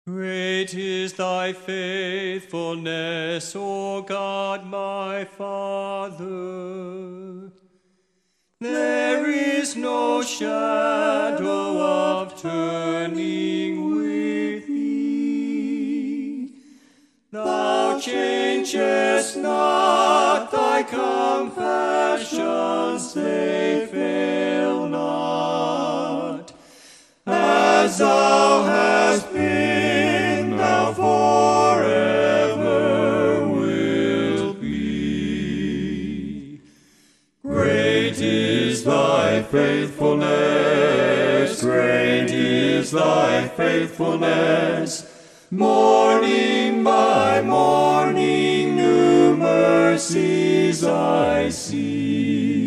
Great is thy faithfulness, O God my Father. There is no shadow of turning with thee. Thou changest not, thy compassions, they fail not. As thou hast been, thou forever wilt be. Great is thy faithfulness, great is thy faithfulness. Morning by morning new mercies I see.